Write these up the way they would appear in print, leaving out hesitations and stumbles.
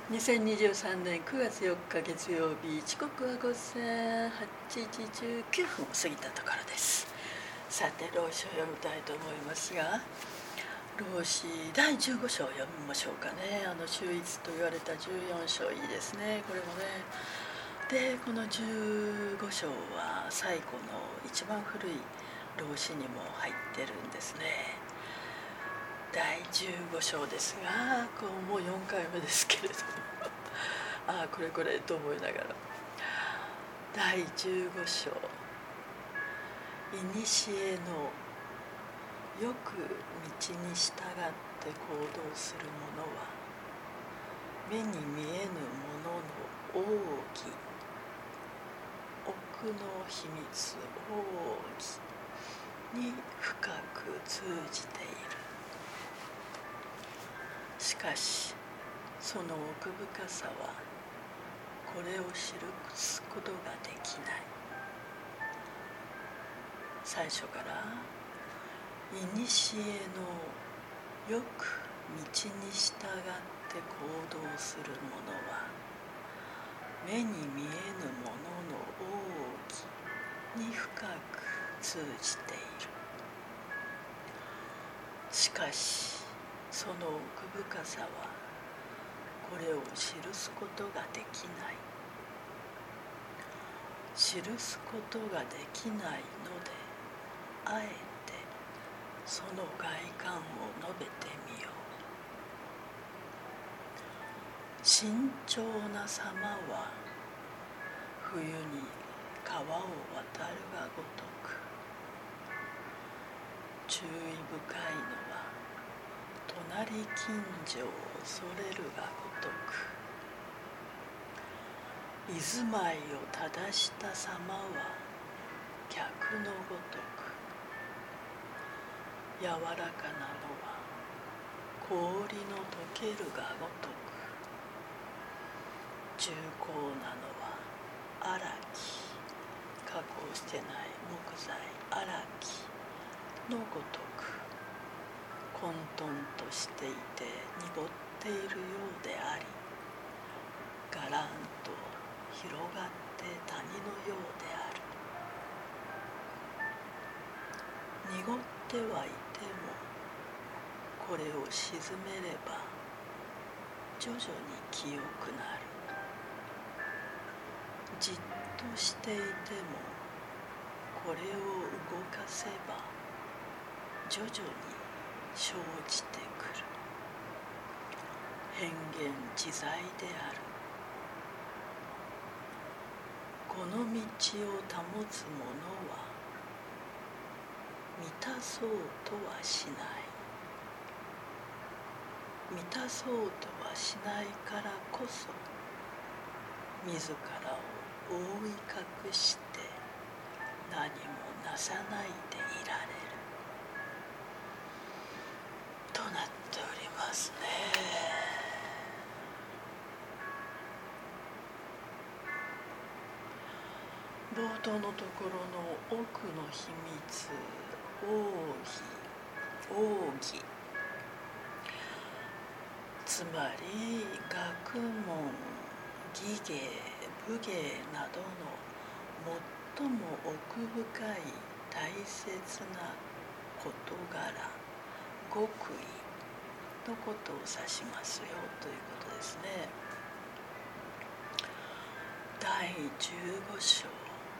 2023年9月4日月曜日、時刻は午前8時19分を過ぎたところです。さて、老子を読みたいと思いますが、老子第15章を読みましょうかね。秀逸と言われた14章、いいですね、これもね。で、この15章は最後の一番古い老子にも入ってるんですね。第15章ですが、もう4回目ですけれどもこれと思いながら、第15章、いにしえのよく道に従って行動する者は、目に見えぬものの奥義、奥の秘密奥義に深く通じている。しかしその奥深さはこれを知ることができない。最初からいにしえのよく道に従って行動する者は、目に見えぬものの奥義に深く通じている。しかしその奥深さはこれを記すことができない。記すことができないので、あえてその外観を述べてみよう。慎重な様は冬に川を渡るがごとく、注意深いのは隣近所を恐れるがごとく、居住まいを正した様は客のごとく、柔らかなのは氷の溶けるがごとく、重厚なのは荒き、加工してない木材荒きのごとく、混沌としていて濁っているようであり、がらんと広がって谷のようである。濁ってはいてもこれを沈めれば徐々に清くなる。じっとしていてもこれを動かせば徐々に生じてくる。変幻自在である。この道を保つ者は満たそうとはしない。満たそうとはしないからこそ、自らを覆い隠して何もなさないでいられるとなっておりますね。冒頭のところの奥の秘密、奥義、つまり学問、技芸、武芸などの最も奥深い大切な事柄、極意のことを指しますよということですね。第15章、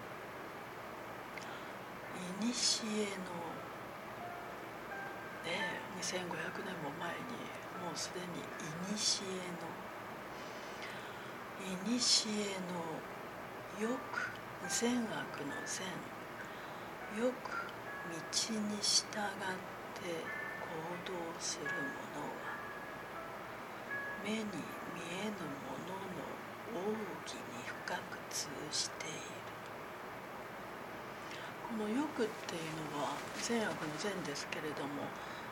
いにしえの2500年も前にもうすでにいにしえのよく、善悪の善、よく道に従って行動する者は、目に見えぬものの奥義に深く通じている。この欲っていうのは善悪の善ですけれども、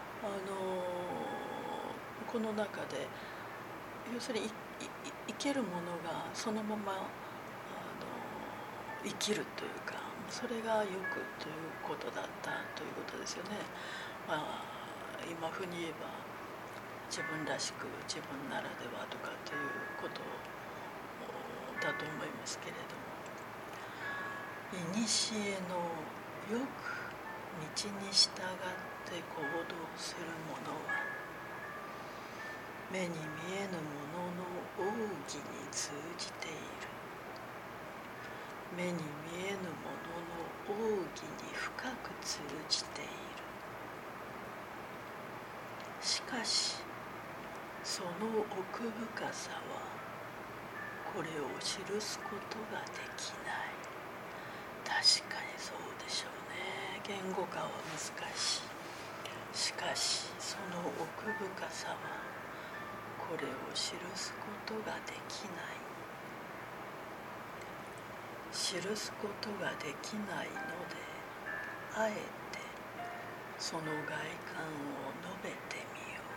この中で要するに生けるものがそのまま生きるというか、それが欲ということだったということですよね。今風に言えば自分らしく自分ならではとかということ思いますけれども、古のよく道に従って行動する者は、目に見えぬものの奥義に通じている。目に見えぬものの奥義に深く通じている。しかしその奥深さはこれを記すことができない。確かにそうでしょうね。言語化は難しい。しかしその奥深さはこれを記すことができない。記すことができないので、あえてその外観を述べてみよ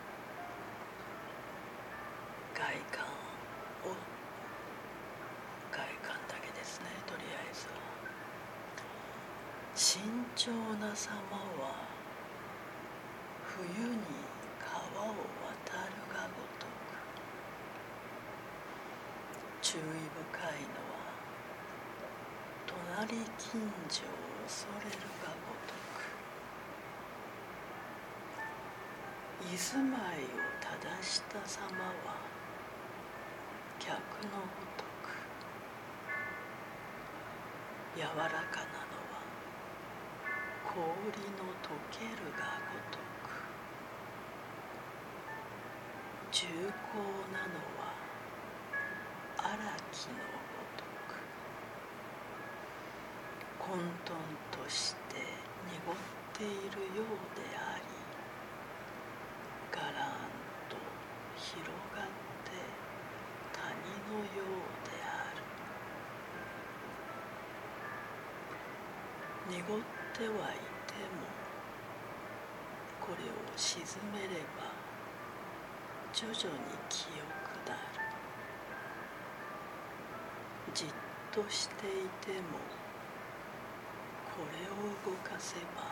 う。外観だけですね。とりあえずは慎重な様は冬に川を渡るがごとく、注意深いのは隣近所を恐れるがごとく、居住まいを正した様は客のごとく、柔らかなのは氷の溶けるがごとく、重厚なのは荒木のごとく、混沌として濁っているようであり、がらんと広がって谷のようである。濁ってはいてもこれを沈めれば徐々に清くなる。じっとしていてもこれを動かせば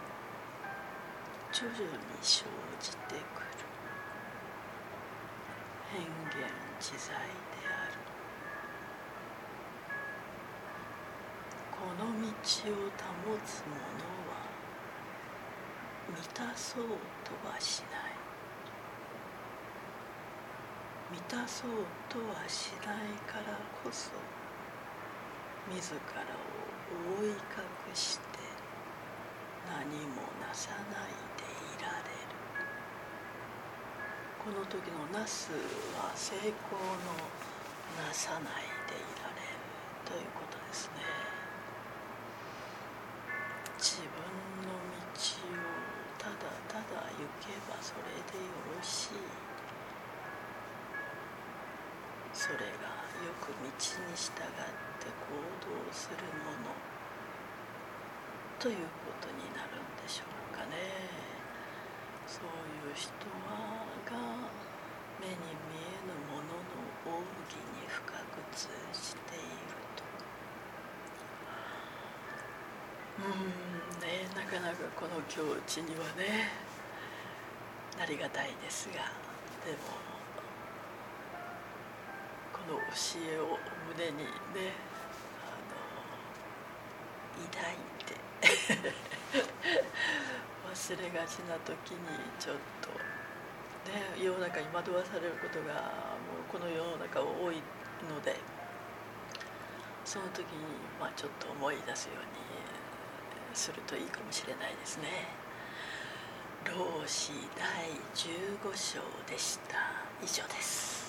徐々に生じてくる。変幻自在である。この道を保つ者は満たそうとはしない。満たそうとはしないからこそ自らを覆い隠して何もなさないでいられる。この時のなすは成功のなさないでいられるということですね。自分の道をただただ行けばそれでよろしい。それがよく道に従って行動するものということになるんでしょうかね。そういう人が目に見えぬものの奥義に深く通じていると。なかなかこの境地にはねありがたいですが、でもこの教えを胸にね抱いて忘れがちな時にちょっとね、世の中に惑わされることがもうこの世の中多いので、その時にちょっと思い出すようにするといいかもしれないですね。老子第15章でした。以上です。